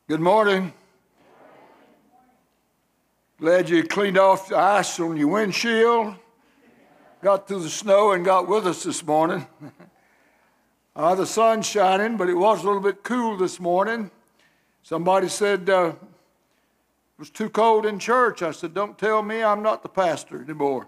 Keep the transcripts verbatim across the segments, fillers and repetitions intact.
Good morning. Glad you cleaned off the ice on your windshield, got through the snow and got with us this morning. uh, the sun's shining, but it was a little bit cool this morning. Somebody said uh, it was too cold in church. I said, don't tell me, I'm not the pastor anymore.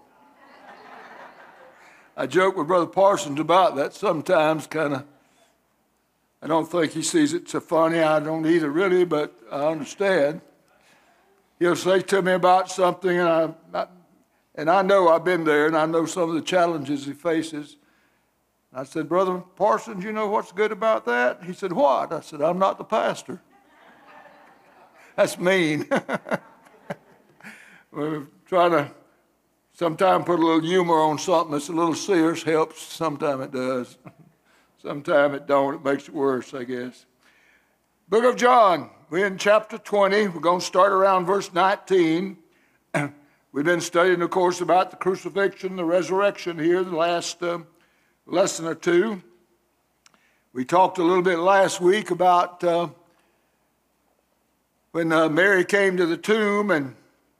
I joke with Brother Parsons about that sometimes, kind of. I don't think he sees it so funny. I don't either, really, but I understand. He'll say to me about something, and I, I, and I know I've been there, and I know some of the challenges he faces. I said, Brother Parsons, you know what's good about that? He said, what? I said, I'm not the pastor. That's mean. We're trying to sometimes put a little humor on something that's a little serious. Helps. Sometimes it does. Sometimes it don't. It makes it worse, I guess. Book of John. We're in chapter twenty. We're going to start around verse nineteen. We've been studying, of course, about the crucifixion, the resurrection here, the last uh, lesson or two. We talked a little bit last week about uh, when uh, Mary came to the tomb and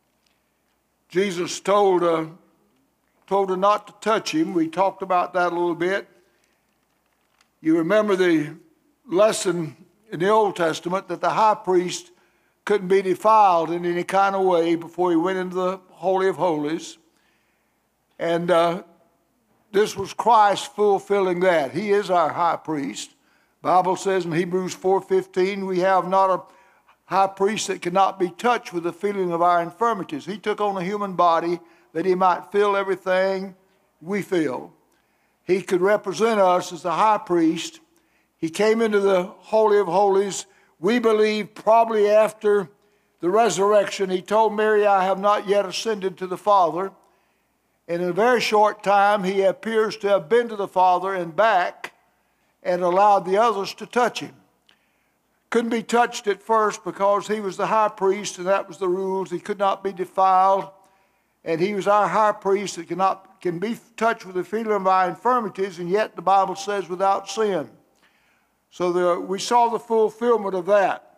Jesus told, uh, told her not to touch him. We talked about that a little bit. You remember the lesson in the Old Testament that the high priest couldn't be defiled in any kind of way before he went into the Holy of Holies. And uh, this was Christ fulfilling that. He is our high priest. The Bible says in Hebrews four fifteen, we have not a high priest that cannot be touched with the feeling of our infirmities. He took on a human body that he might feel everything we feel. He could represent us as the high priest. He came into the Holy of Holies, we believe probably after the resurrection. He told Mary, I have not yet ascended to the Father. And in a very short time, he appears to have been to the Father and back and allowed the others to touch him. Couldn't be touched at first because he was the high priest and that was the rules. He could not be defiled. And he was our high priest that cannot, can be touched with the feeling of our infirmities, and yet the Bible says without sin. So the, we saw the fulfillment of that.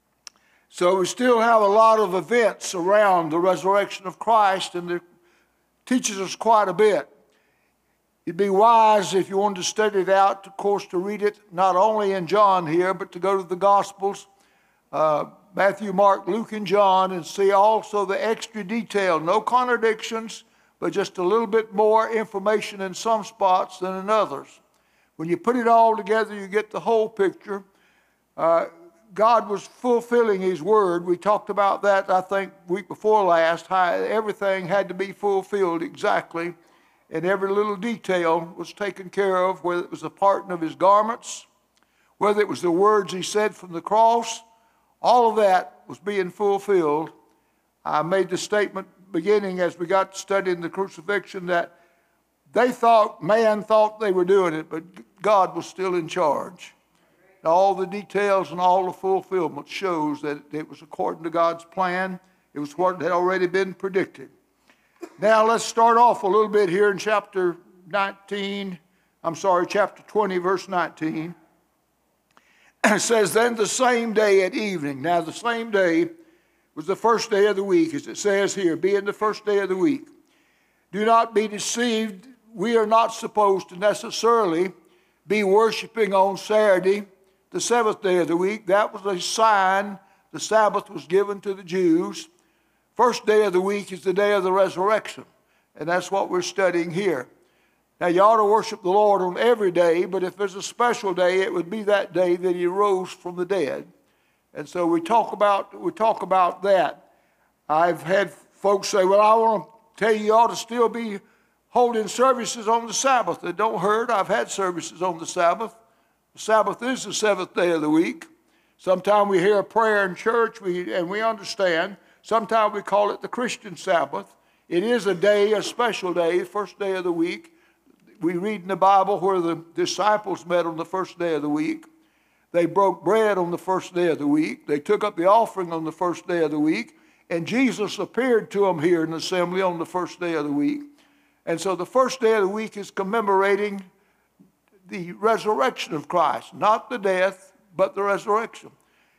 So we still have a lot of events around the resurrection of Christ, and it teaches us quite a bit. It'd be wise if you wanted to study it out, of course, to read it not only in John here, but to go to the Gospels, uh, Matthew, Mark, Luke, and John, and see also the extra detail. No contradictions, but just a little bit more information in some spots than in others. When you put it all together, you get the whole picture. Uh, God was fulfilling his word. We talked about that, I think, week before last, how everything had to be fulfilled exactly, and every little detail was taken care of, whether it was the parting of his garments, whether it was the words he said from the cross. All of that was being fulfilled. I made the statement beginning as we got studying the crucifixion that they thought, man thought they were doing it, but God was still in charge. And all the details and all the fulfillment shows that it was according to God's plan. It was what had already been predicted. Now let's start off a little bit here in chapter nineteen. I'm sorry, chapter twenty, verse nineteen. It says, then the same day at evening. Now the same day was the first day of the week, as it says here, being the first day of the week. Do not be deceived. We are not supposed to necessarily be worshiping on Saturday, the seventh day of the week. That was a sign the Sabbath was given to the Jews. First day of the week is the day of the resurrection, and that's what we're studying here. Now, you ought to worship the Lord on every day, but if there's a special day, it would be that day that he rose from the dead. And so we talk about, we talk about that. I've had folks say, well, I want to tell you, you ought to still be holding services on the Sabbath. It don't hurt. I've had services on the Sabbath. The Sabbath is the seventh day of the week. Sometimes we hear a prayer in church, we, and we understand. Sometimes we call it the Christian Sabbath. It is a day, a special day, first day of the week. We read in the Bible where the disciples met on the first day of the week. They broke bread on the first day of the week. They took up the offering on the first day of the week. And Jesus appeared to them here in the assembly on the first day of the week. And so the first day of the week is commemorating the resurrection of Christ, not the death, but the resurrection.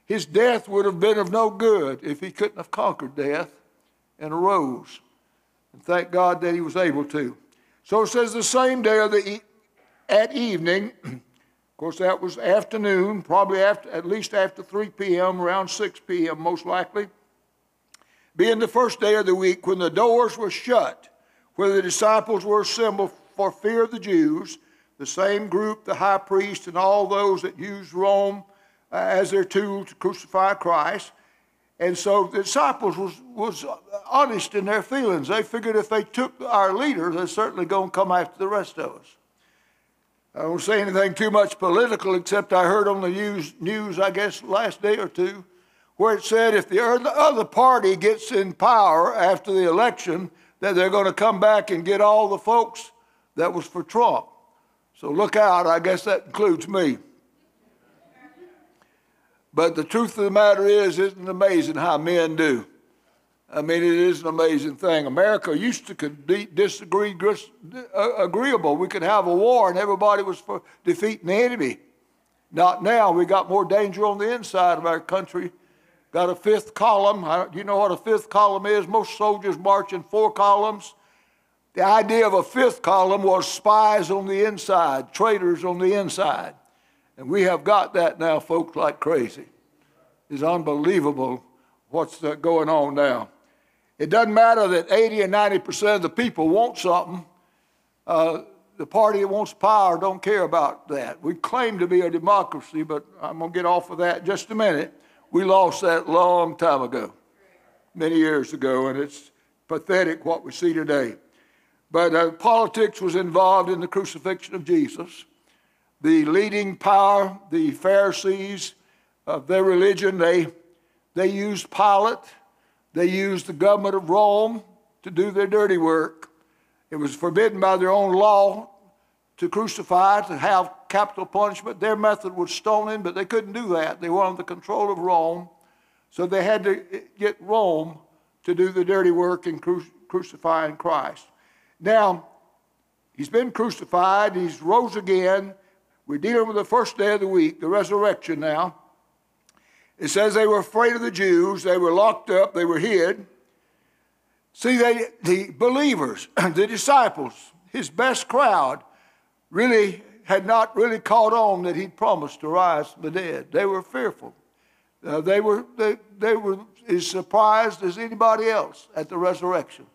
his death would have been of no good if he couldn't have conquered death and arose. And thank God that he was able to. So it says the same day of the e- at evening, of course that was afternoon, probably after, at least after three p.m., around six p.m. most likely, being the first day of the week when the doors were shut, where the disciples were assembled for fear of the Jews, the same group, the high priest and all those that used Rome uh, as their tool to crucify Christ. And so the disciples was, was honest in their feelings. They figured if they took our leader, they're certainly going to come after the rest of us. I don't say anything too much political, except I heard on the news, news I guess, last day or two, where it said if the other party gets in power after the election, that they're going to come back and get all the folks that was for Trump. So look out, I guess that includes me. But the truth of the matter is, isn't it amazing how men do? I mean, it is an amazing thing. America used to could disagree agreeable. We could have a war and everybody was for defeating the enemy. Not now. We got more danger on the inside of our country. Got a fifth column. Do you know what a fifth column is? Most soldiers march in four columns. The idea of a fifth column was spies on the inside, traitors on the inside. And we have got that now, folks, like crazy. It's unbelievable what's going on now. It doesn't matter that eighty and ninety percent of the people want something. Uh, the party that wants power don't care about that. We claim to be a democracy, but I'm going to get off of that in just a minute. We lost that long time ago, many years ago, and it's pathetic what we see today. But uh, politics was involved in the crucifixion of Jesus. The leading power, the Pharisees of their religion, they, they used Pilate. They used the government of Rome to do their dirty work. It was forbidden by their own law to crucify, to have capital punishment. Their method was stoning, but they couldn't do that. They were under the control of Rome. So they had to get Rome to do the dirty work in cru- crucifying Christ. Now, he's been crucified. He's rose again. We're dealing with the first day of the week, the resurrection now. It says they were afraid of the Jews. They were locked up. They were hid. See, they, the believers, the disciples, his best crowd, really had not really caught on that he'd promised to rise from the dead. They were fearful. Uh, they were they, they were as surprised as anybody else at the resurrection.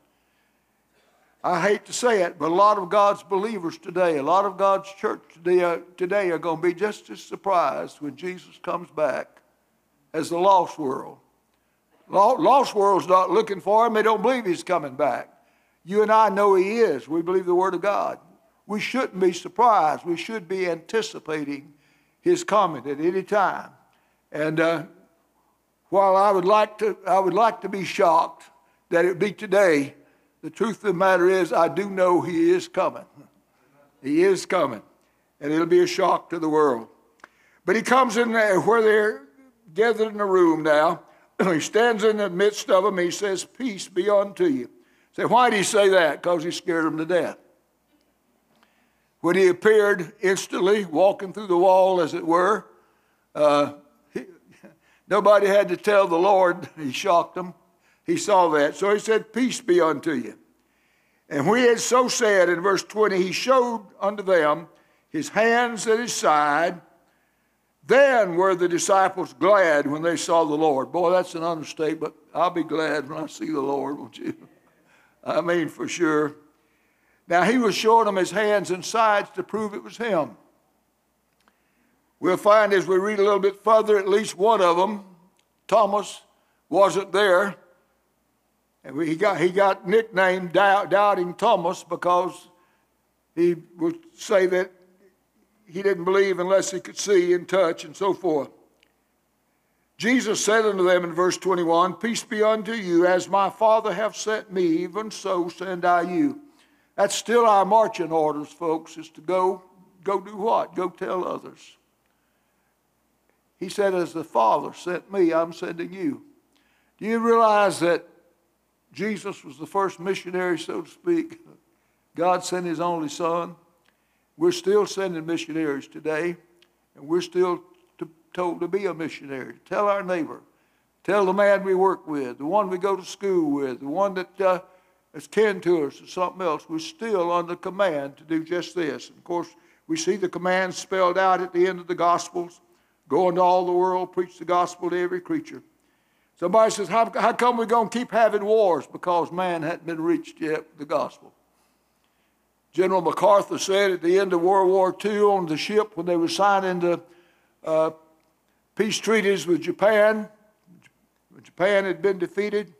I hate to say it, but a lot of God's believers today, a lot of God's church today, uh, today are going to be just as surprised when Jesus comes back as the lost world. Lost world's not looking for him. They don't believe he's coming back. You and I know he is. We believe the word of God. We shouldn't be surprised. We should be anticipating his coming at any time. And uh, while I would like to, I would like to be shocked that it be today, the truth of the matter is I do know he is coming. He is coming. And it'll be a shock to the world. But he comes in there where they're gathered in a room now. He stands in the midst of them. He says, peace be unto you. Say, why did he say that? Because he scared them to death. When he appeared instantly, walking through the wall, as it were, uh, he, nobody had to tell the Lord. He shocked them. He saw that. So he said, peace be unto you. And when he had so said, in verse twenty, he showed unto them his hands at his side. Then were the disciples glad when they saw the Lord. Boy, that's an understatement. I'll be glad when I see the Lord, won't you? I mean, for sure. Now, he was showing them his hands and sides to prove it was him. We'll find as we read a little bit further, at least one of them, Thomas, wasn't there. And he got, he got nicknamed Doubting Thomas because he would say that he didn't believe unless he could see and touch and so forth. Jesus said unto them in verse twenty-one, peace be unto you, as my Father hath sent me, even so send I you. That's still our marching orders, folks, is to go, go do what? Go tell others. He said, as the Father sent me, I'm sending you. Do you realize that Jesus was the first missionary, so to speak? God sent his only son. We're still sending missionaries today, and we're still to told to be a missionary, to tell our neighbor, tell the man we work with, the one we go to school with, the one that uh, is kin to us or something else. We're still under command to do just this. And of course, we see the commands spelled out at the end of the Gospels. Go into all the world, preach the gospel to every creature. Somebody says, how, how come we're going to keep having wars? Because man hadn't been reached yet with the gospel. General MacArthur said at the end of World War Two on the ship when they were signing the uh, peace treaties with Japan, Japan had been defeated,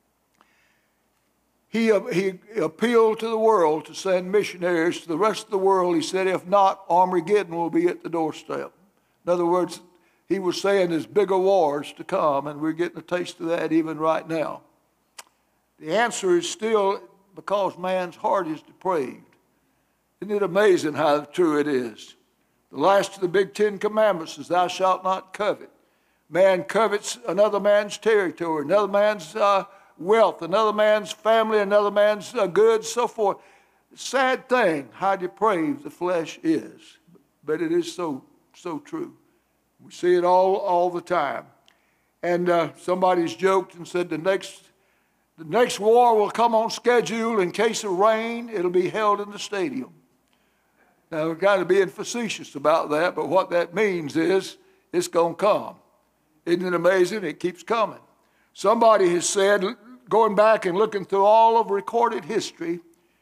he, uh, he appealed to the world to send missionaries to the rest of the world. He said, if not, Armageddon will be at the doorstep. In other words, he was saying there's bigger wars to come, and we're getting a taste of that even right now. The answer is still because man's heart is depraved. Isn't it amazing how true it is? The last of the big Ten Commandments is thou shalt not covet. Man covets another man's territory, another man's uh, wealth, another man's family, another man's uh, goods, so forth. Sad thing how depraved the flesh is, but it is so, so true. We see it all, all the time. And uh, somebody's joked and said the next, the next war will come on schedule in case of rain. It'll be held in the stadium. Now, we're kind of being facetious about that, but what that means is it's going to come. Isn't it amazing? It keeps coming. Somebody has said, going back and looking through all of recorded history,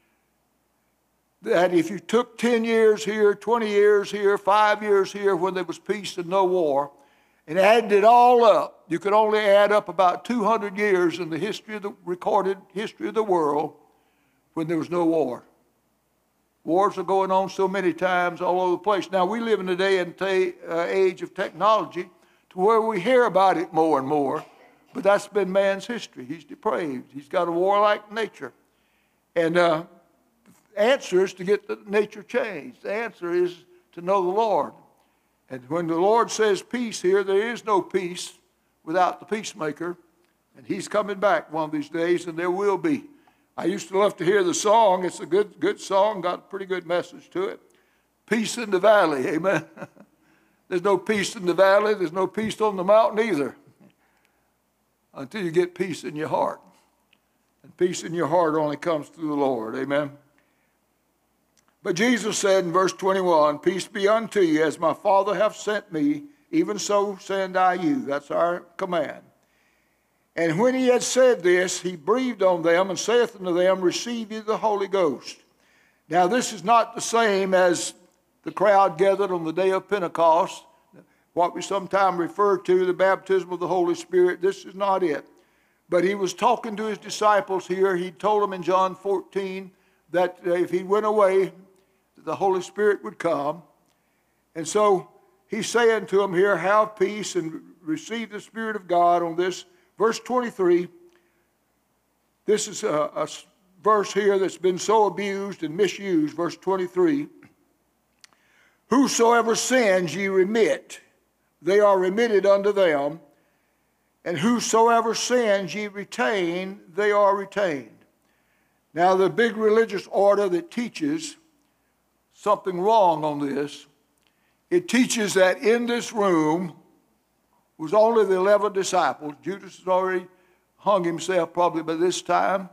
that if you took ten years here, twenty years here, five years here when there was peace and no war, and added it all up, you could only add up about two hundred years in the history of the recorded history of the world when there was no war. Wars are going on so many times all over the place. Now, we live in a day and t- uh, age of technology to where we hear about it more and more, but that's been man's history. He's depraved. He's got a warlike nature. And uh, the answer is to get the nature changed. The answer is to know the Lord. And when the Lord says peace here, there is no peace without the peacemaker. And he's coming back one of these days, and there will be. I used to love to hear the song. It's a good, good song, got a pretty good message to it. Peace in the valley, amen. There's no peace in the valley. There's no peace on the mountain either until you get peace in your heart. And peace in your heart only comes through the Lord, amen. But Jesus said in verse twenty-one, peace be unto you, as my Father hath sent me, even so send I you. That's our command. And when he had said this, he breathed on them and saith unto them, receive ye the Holy Ghost. Now this is not the same as the crowd gathered on the day of Pentecost, what we sometimes refer to, the baptism of the Holy Spirit. This is not it. But he was talking to his disciples here. He told them in John fourteen that if he went away, the Holy Spirit would come. And so he's saying to them here, have peace and receive the Spirit of God on this. Verse twenty-three, this is a, a verse here that's been so abused and misused. Verse twenty-three, whosoever sins ye remit, they are remitted unto them. And whosoever sins ye retain, they are retained. Now the big religious order that teaches something wrong on this, it teaches that in this room was only the eleven disciples. Judas had already hung himself probably by this time.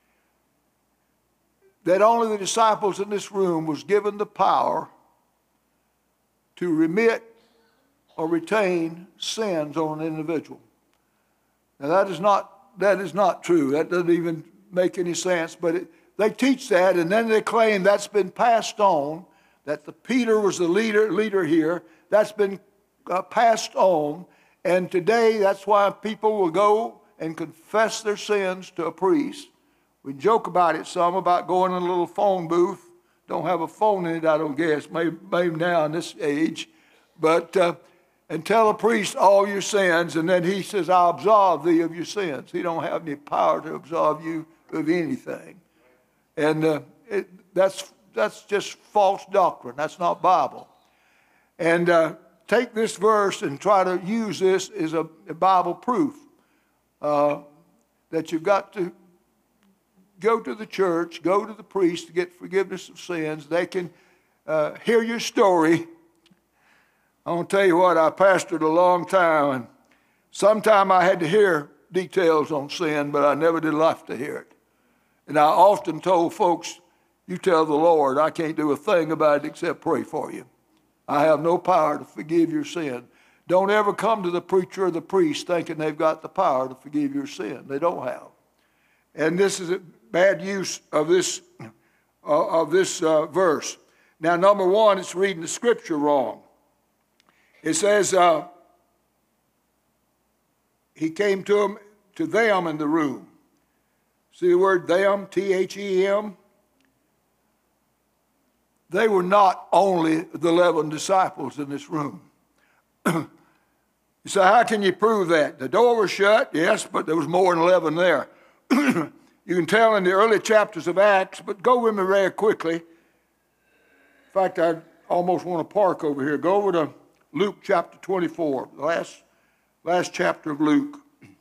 That only the disciples in this room was given the power to remit or retain sins on an individual. Now that is not, that is not true. That doesn't even make any sense. But it, they teach that, and then they claim that's been passed on, that the Peter was the leader, leader here. That's been uh, passed on. And today, that's why people will go and confess their sins to a priest. We joke about it some, about going in a little phone booth. Don't have a phone in it, I don't guess, maybe, maybe now in this age. But, uh, and tell a priest all your sins, and then he says, I'll absolve thee of your sins. He don't have any power to absolve you of anything. And uh, it, that's, that's just false doctrine. That's not Bible. And uh, take this verse and try to use this as a, a Bible proof uh, that you've got to go to the church, go to the priest to get forgiveness of sins. They can uh, hear your story, I want to tell you what, I pastored a long time, and sometime I had to hear details on sin, but I never did like to hear it. And I often told folks, you tell the Lord, I can't do a thing about it except pray for you. I have no power to forgive your sin. Don't ever come to the preacher or the priest thinking they've got the power to forgive your sin. They don't have. And this is a bad use of this, uh, of this uh, verse. Now, number one, it's reading the scripture wrong. It says, uh, he came to them, to them in the room. See the word them, T H E M? They were not only the eleven disciples in this room. You say, how can you prove that? The door was shut, yes, but there was more than eleven there. You can tell in the early chapters of Acts, but go with me very quickly. In fact, I almost want to park over here. Go over to Luke chapter twenty-four, the last, last chapter of Luke.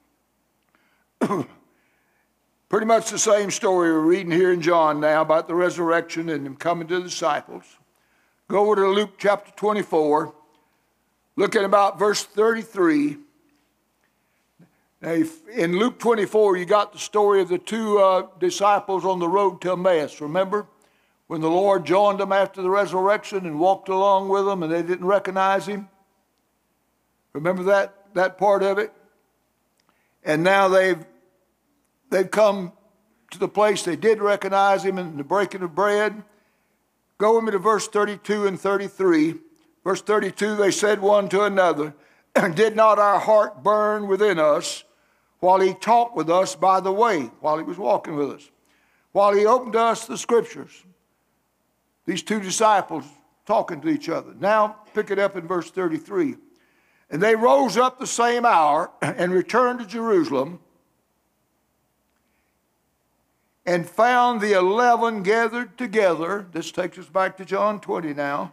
Pretty much the same story we're reading here in John now about the resurrection and him coming to the disciples. Go over to Luke chapter twenty-four, look at about verse thirty-three. Now, if in Luke twenty-four, you got the story of the two uh, disciples on the road to Emmaus. Remember when the Lord joined them after the resurrection and walked along with them and they didn't recognize him? Remember that, that part of it? And now they've They've come to the place they did recognize him in the breaking of bread. Go with me to verse thirty-two and thirty-three. Verse thirty-two, they said one to another, did not our heart burn within us while he talked with us by the way, while he was walking with us, while he opened to us the scriptures? These two disciples talking to each other. Now pick it up in verse thirty-three. And they rose up the same hour and returned to Jerusalem, and found the eleven gathered together. This takes us back to John twenty now.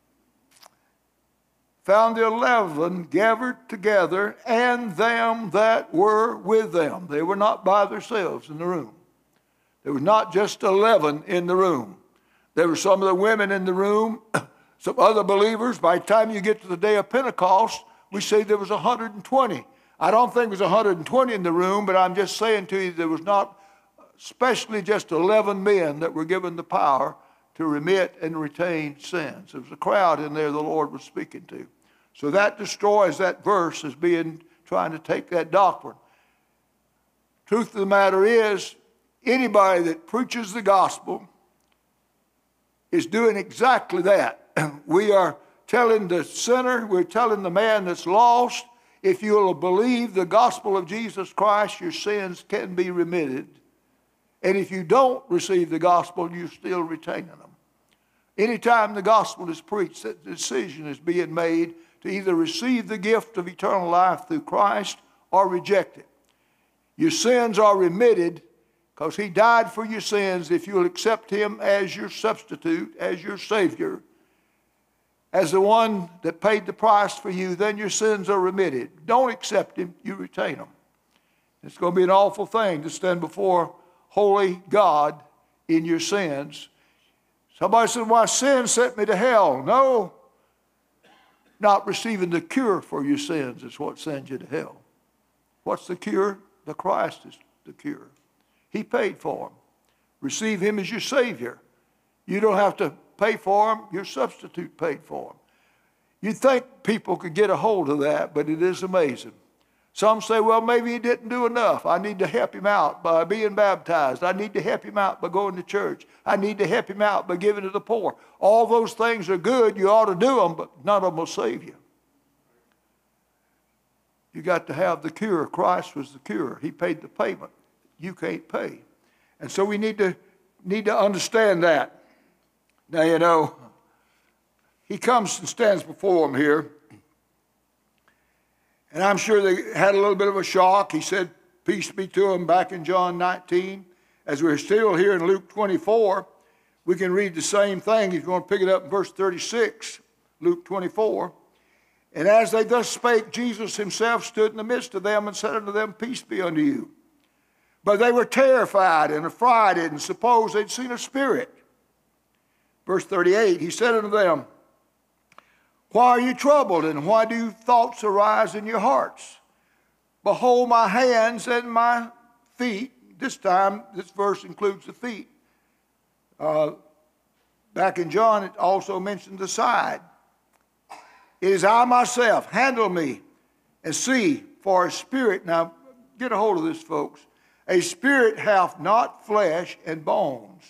Found the eleven gathered together, and them that were with them. They were not by themselves in the room. There was not just eleven in the room. There were some of the women in the room, some other believers. By the time you get to the day of Pentecost, we say there was one hundred twenty. I don't think it was one hundred twenty in the room, but I'm just saying to you there was not especially just eleven men that were given the power to remit and retain sins. There was a crowd in there the Lord was speaking to. So that destroys that verse as being trying to take that doctrine. Truth of the matter is, anybody that preaches the gospel is doing exactly that. We are telling the sinner, we're telling the man that's lost, if you'll believe the gospel of Jesus Christ, your sins can be remitted. And if you don't receive the gospel, you're still retaining them. Anytime the gospel is preached, that decision is being made to either receive the gift of eternal life through Christ or reject it. Your sins are remitted because he died for your sins. If you'll accept him as your substitute, as your Savior, as the one that paid the price for you, then your sins are remitted. Don't accept him, you retain them. It's going to be an awful thing to stand before holy God in your sins. Somebody said, why sin sent me to hell? No, not receiving the cure for your sins is what sends you to hell. What's the cure? The Christ is the cure. He paid for them. Receive him as your Savior. You don't have to pay for him. Your substitute paid for him. You'd think people could get a hold of that, but it is amazing. Some say, well, maybe he didn't do enough. I need to help him out by being baptized. I need to help him out by going to church. I need to help him out by giving to the poor. All those things are good. You ought to do them, but none of them will save you. You got to have the cure. Christ was the cure. He paid the payment. You can't pay. And so we need to, need to understand that. Now, you know, he comes and stands before them here. And I'm sure they had a little bit of a shock. He said, peace be to them back in John nineteen. As we're still here in Luke twenty-four, we can read the same thing. If you want to pick it up in verse thirty-six, Luke twenty-four. And as they thus spake, Jesus himself stood in the midst of them and said unto them, peace be unto you. But they were terrified and affrighted and supposed they'd seen a spirit. Verse thirty-eight, he said unto them, Why are you troubled, and why do thoughts arise in your hearts? Behold my hands and my feet. This time, this verse includes the feet. Uh, back in John, it also mentions the side. It is I myself. Handle me and see, for a spirit. Now, get a hold of this, folks. A spirit hath not flesh and bones,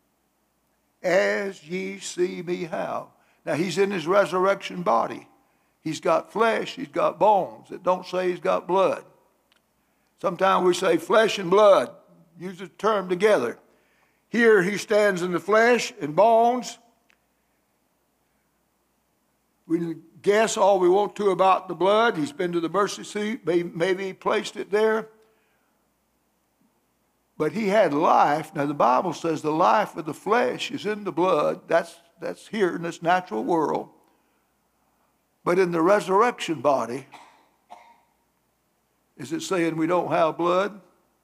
as ye see me have. Now, he's in his resurrection body. He's got flesh, he's got bones. It don't say he's got blood. Sometimes we say flesh and blood. Use the term together. Here he stands in the flesh and bones. We can guess all we want to about the blood. He's been to the mercy seat. Maybe he placed it there. But he had life. Now the Bible says the life of the flesh is in the blood. That's, that's here in this natural world. But in the resurrection body, is it saying we don't have blood?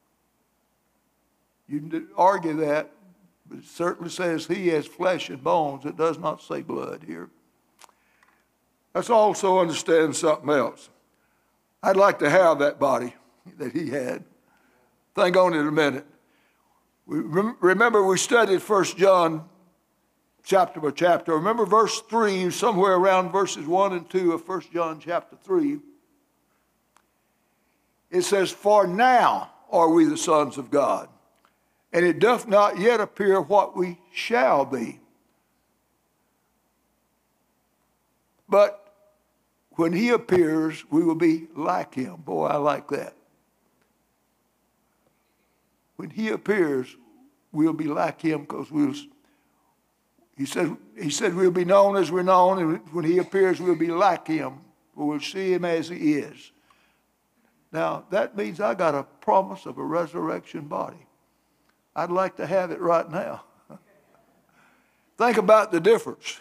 You can argue that, but it certainly says he has flesh and bones. It does not say blood here. Let's also understand something else. I'd like to have that body that he had. Think on it a minute. We remember we studied First John chapter by chapter. Remember verse three, somewhere around verses one and two of First John chapter three. It says, for now are we the sons of God, and it doth not yet appear what we shall be. But when he appears, we will be like him. Boy, I like that. When he appears, we'll be like him because we'll, he said, he said we'll be known as we're known, and when he appears, we'll be like him. We'll see him as he is. Now, that means I got a promise of a resurrection body. I'd like to have it right now. Think about the difference.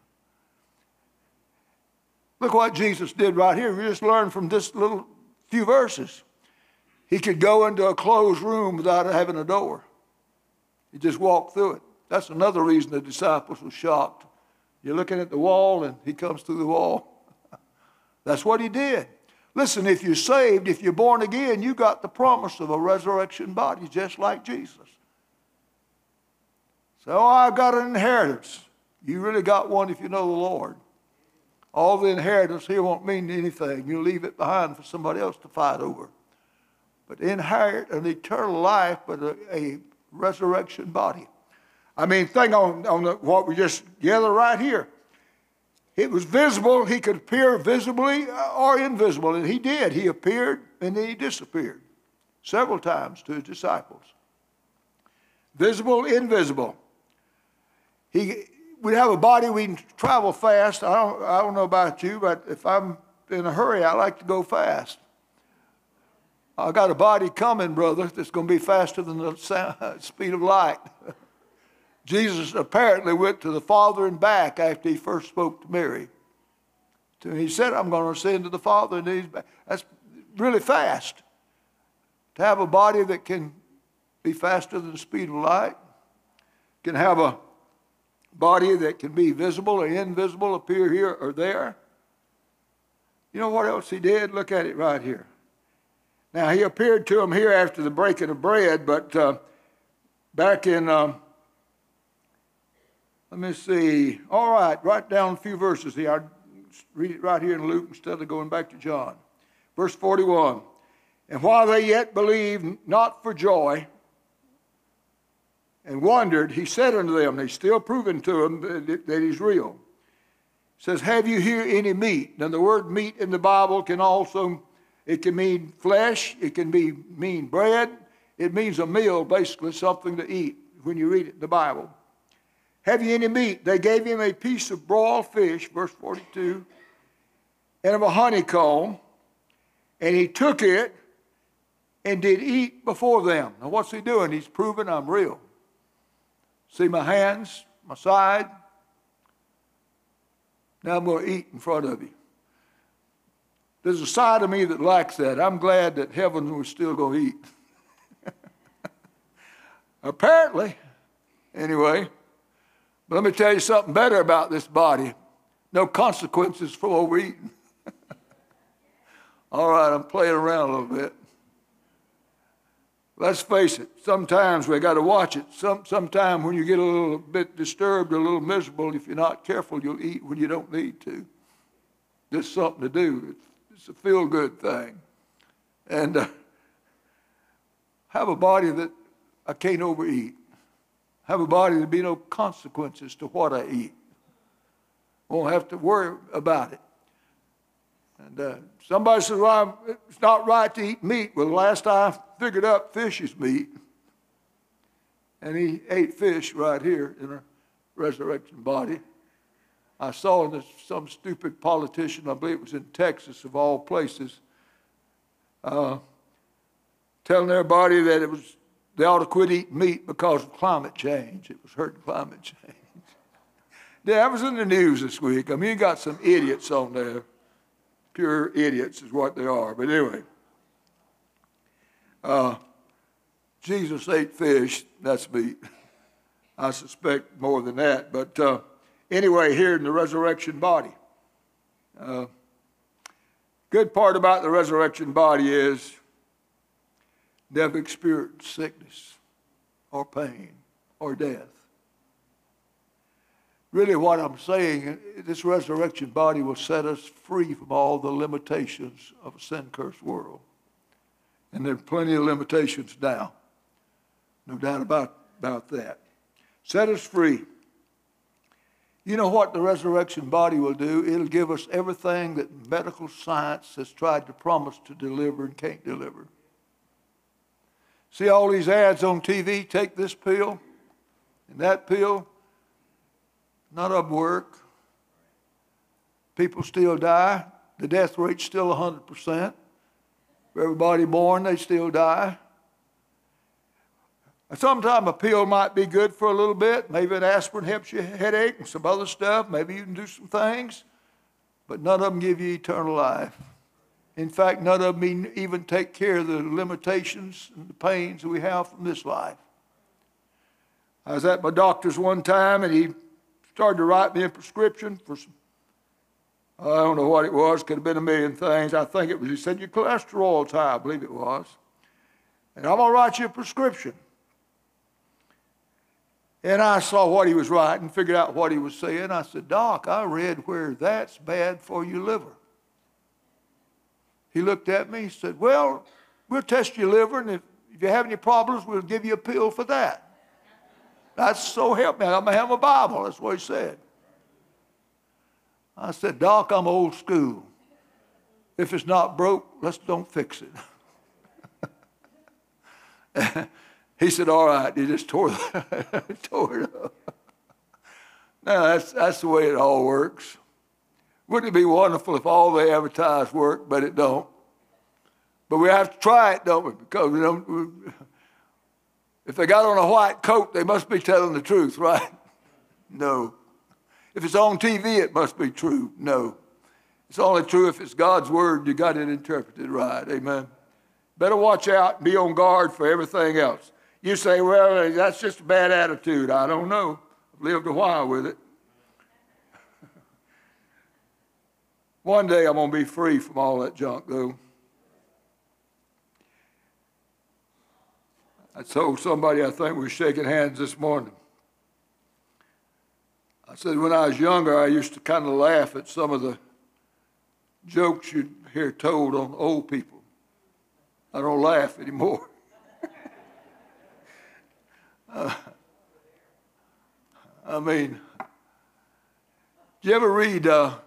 Look what Jesus did right here. We just learned from this little few verses. He could go into a closed room without having a door. He just walked through it. That's another reason the disciples were shocked. You're looking at the wall and he comes through the wall. That's what he did. Listen, if you're saved, if you're born again, you got the promise of a resurrection body just like Jesus. So, oh, I've got an inheritance. You really got one if you know the Lord. All the inheritance here won't mean anything. You leave it behind for somebody else to fight over. But inherit an eternal life, but a, a resurrection body. I mean, think on, on the, what we just gathered right here. It was visible. He could appear visibly or invisible, and he did. He appeared, and then he disappeared several times to his disciples. Visible, invisible. He, we have a body, we can travel fast. I don't, I don't know about you, but if I'm in a hurry, I like to go fast. I got a body coming, brother, that's going to be faster than the sound, speed of light. Jesus apparently went to the Father and back after he first spoke to Mary. So he said, I'm going to ascend to the Father, and he's back. That's really fast. To have a body that can be faster than the speed of light, can have a body that can be visible or invisible, appear here or there. You know what else he did? Look at it right here. Now, he appeared to them here after the breaking of bread, but uh, back in, um, let me see. All right, write down a few verses here. I'll read it right here in Luke instead of going back to John. Verse forty-one. And while they yet believed not for joy and wondered, he said unto them, he's still proving to them that, that he's real. He says, have you here any meat? Now, the word meat in the Bible can also, it can mean flesh. It can be mean bread. It means a meal, basically, something to eat when you read it in the Bible. Have you any meat? They gave him a piece of broiled fish, verse forty-two, and of a honeycomb, and he took it and did eat before them. Now, what's he doing? He's proving I'm real. See my hands, my side? Now I'm going to eat in front of you. There's a side of me that likes that. I'm glad that heaven was still going to eat. Apparently, anyway. But let me tell you something better about this body. No consequences for overeating. All right, I'm playing around a little bit. Let's face it, sometimes we got to watch it. Some, sometime when you get a little bit disturbed, a little miserable, if you're not careful, you'll eat when you don't need to. There's something to do. It's, it's a feel-good thing. And uh, have a body that I can't overeat. Have a body that be no consequences to what I eat. Won't have to worry about it. And uh, somebody says, well, it's not right to eat meat. Well, last I figured out fish is meat. And he ate fish right here in a resurrection body. I saw this, some stupid politician, I believe it was in Texas of all places, uh, telling everybody that it was they ought to quit eating meat because of climate change. It was hurting climate change. Yeah, that was in the news this week. I mean, you got some idiots on there. Pure idiots is what they are. But anyway, uh, Jesus ate fish. That's meat. I suspect more than that. But uh, anyway, here in the resurrection body. Uh, good part about the resurrection body is never experienced sickness or pain or death. Really what I'm saying, this resurrection body will set us free from all the limitations of a sin-cursed world. And there are plenty of limitations now. No doubt about, about that. Set us free. You know what the resurrection body will do? It'll give us everything that medical science has tried to promise to deliver and can't deliver. See all these ads on T V, take this pill and that pill. None of them work. People still die. The death rate's still one hundred percent. For everybody born, they still die. Sometimes a pill might be good for a little bit. Maybe an aspirin helps your headache and some other stuff. Maybe you can do some things. But none of them give you eternal life. In fact, none of them even take care of the limitations and the pains that we have from this life. I was at my doctor's one time, and he started to write me a prescription for some, I don't know what it was, could have been a million things. I think it was, he said, your cholesterol's high, I believe it was. And I'm going to write you a prescription. And I saw what he was writing, figured out what he was saying. I said, Doc, I read where that's bad for your liver. He looked at me, he said, well, we'll test your liver, and if, if you have any problems, we'll give you a pill for that. That's so help me. I'm going to have a Bible. That's what he said. I said, Doc, I'm old school. If it's not broke, let's don't fix it. He said, all right. He just tore, tore it up. Now, that's, that's the way it all works. Wouldn't it be wonderful if all they advertise worked, but it don't? But we have to try it, don't we? Because we don't... We, if they got on a white coat, they must be telling the truth, right? No. If it's on T V, it must be true. No. It's only true if it's God's word, you got it interpreted right. Amen. Better watch out and be on guard for everything else. You say, well, that's just a bad attitude. I don't know. I've lived a while with it. One day I'm going to be free from all that junk, though. I told somebody, I think we were shaking hands this morning. I said when I was younger, I used to kind of laugh at some of the jokes you'd hear told on old people. I don't laugh anymore. uh, I mean, did you ever read uh,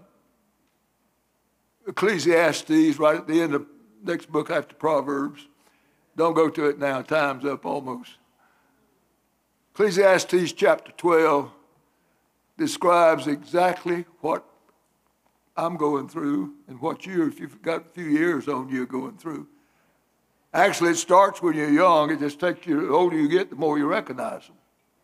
Ecclesiastes right at the end of the next book after Proverbs? Don't go to it now. Time's up almost. Ecclesiastes chapter twelve describes exactly what I'm going through and what you, if you've got a few years on you, are going through. Actually, it starts when you're young. It just takes you, the older you get, the more you recognize them.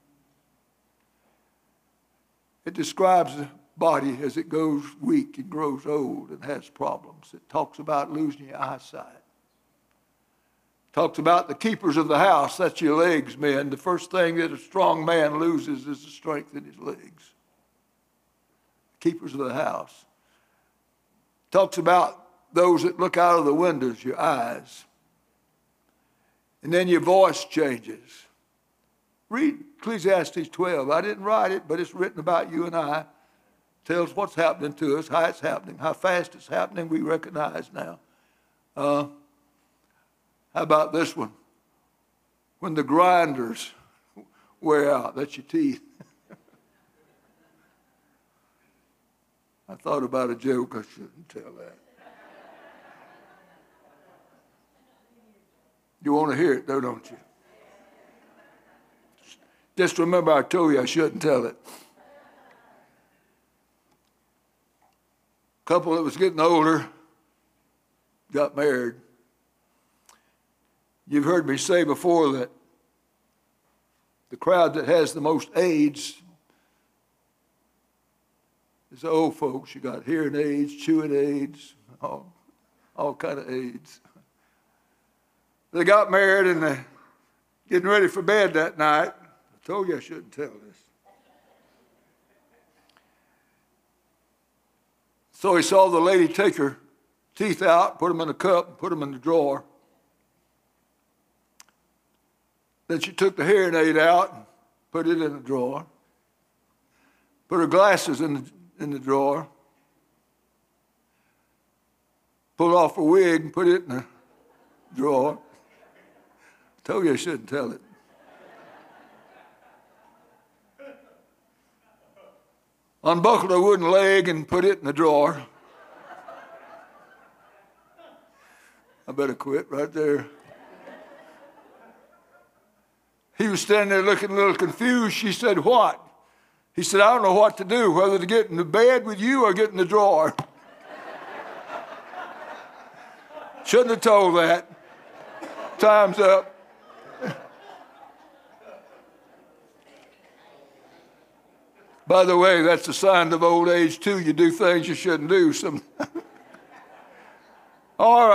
It describes the body as it goes weak and grows old and has problems. It talks about losing your eyesight. Talks about the keepers of the house, that's your legs, men. The first thing that a strong man loses is the strength in his legs. keepers of the house. Talks about those that look out of the windows, your eyes. And then your voice changes. Read Ecclesiastes twelve. I didn't write it, but it's written about you and I. Tells what's happening to us, how it's happening, how fast it's happening, we recognize now. Uh, how about this one? When the grinders wear out, that's your teeth. I thought about a joke, I shouldn't tell that. You want to hear it though, don't you? Just remember I told you I shouldn't tell it. Couple that was getting older got married. You've heard me say before that the crowd that has the most AIDS is the old folks. You got hearing aids, chewing aids, all, all kind of aids. They got married and they're getting ready for bed that night. I told you I shouldn't tell this. So he saw the lady take her teeth out, put them in a cup, and put them in the drawer. Then she took the hearing aid out and put it in the drawer. Put her glasses in the, in the drawer. Pulled off her wig and put it in the drawer. I told you I shouldn't tell it. Unbuckled a wooden leg and put it in the drawer. I better quit right there. He was standing there looking a little confused. She said, "What?" He said, "I don't know what to do, whether to get in the bed with you or get in the drawer." Shouldn't have told that. Time's up. By the way, that's a sign of old age, too. You do things you shouldn't do. Some. All right.